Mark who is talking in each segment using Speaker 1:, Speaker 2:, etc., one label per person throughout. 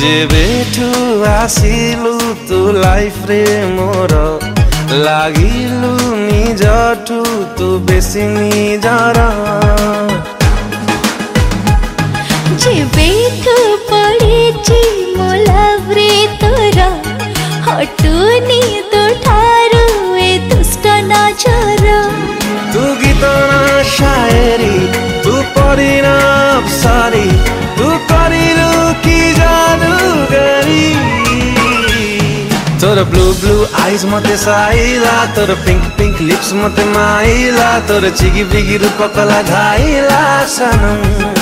Speaker 1: जेबेठु आसिलु तु लाइफ रे मोर लागिलु निजठु तु बेसी निजर
Speaker 2: जेबेठु पड़ेछि मो लव रे तोर हटुनी तो ठारू ए दुष्ट नजर
Speaker 1: तू गीत ना शायरी तू पढ़ी ना अप्सरी तू करिलु की जादूगरी तोर ब्लू ब्लू आईज मते साइला तोर पिंक पिंक लिप्स मते माइला तोर चिगी बिगी रूप कला घाइला सनम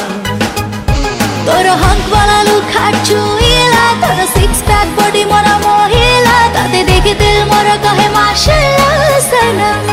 Speaker 2: तोर हंक वाला लुक छुइला तोर सिक्स पैक बॉडी मोरा मोहिला ताते देखे दिल मोरा कहे माशाल्लाह सनम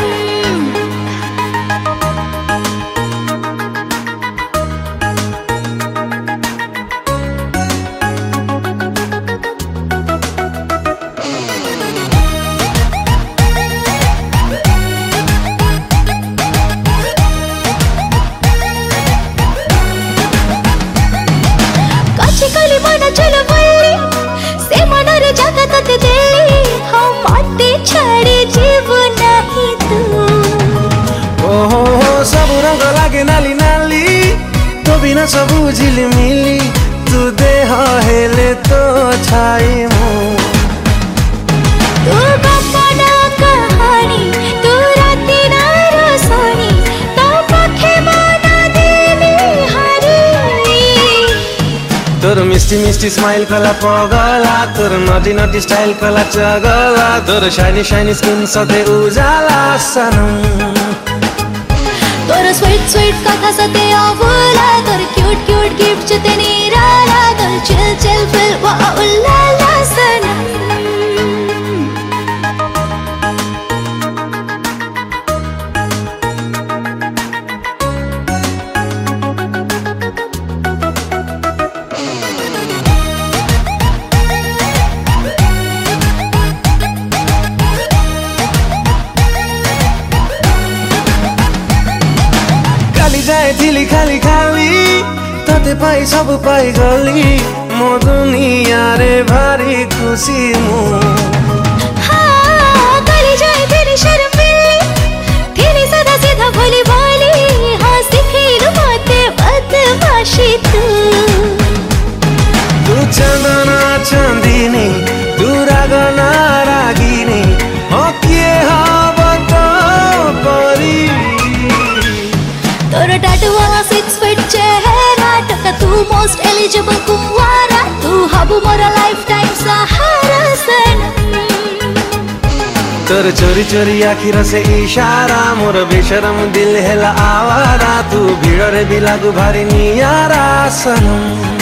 Speaker 2: कली मन चल बल्ली से मन रे जगत ते देली हम माटे छाड़े जीव नहीं तू
Speaker 1: ओहो सब रंग लागे नाली नाली तो बिना सब झिलमिली तू देह हेले तो छाई मु
Speaker 2: तू गपना कहानी तू राती ना रोसनी तो पखे बना देली हरी
Speaker 1: तोर मिस्टी मिस्टी स्माइल कला पगला तोर नटी नटी स्टाइल कला चगला तोर शाइनी शाइनी स्किन सधैँ उजाला सनम
Speaker 2: तोर स्वीट स्वीट कथा सते अबुला तोर क्यूट क्यूट गिफ्ट चते निराला तोर चिल चिल फिल वा उल्लाला सनम
Speaker 1: जाए थिली खाली खाली तते पाई सब पाई गली मो दुनिया रे भारी खुशी मु
Speaker 2: हाँ गली जाए तेरी शर्मिली तेरी सदा सीधा भोली भाली हाँ सिखेलु मते बदमाशी तू
Speaker 1: चंदना चंदिनी तू रागना रागिनी हो किए
Speaker 2: तोर टैटू वाला 6 फीट चेहरा टका तू मोस्ट एलिजिबल कुंवारा तू हबू मोरा लाइफ टाइम सहारा सनम
Speaker 1: तोर चोरी चोरी आखिर से इशारा मोर बेशरम दिल हेला आवारा तू भीड़ रे भी लागू भारी नियारा सनम।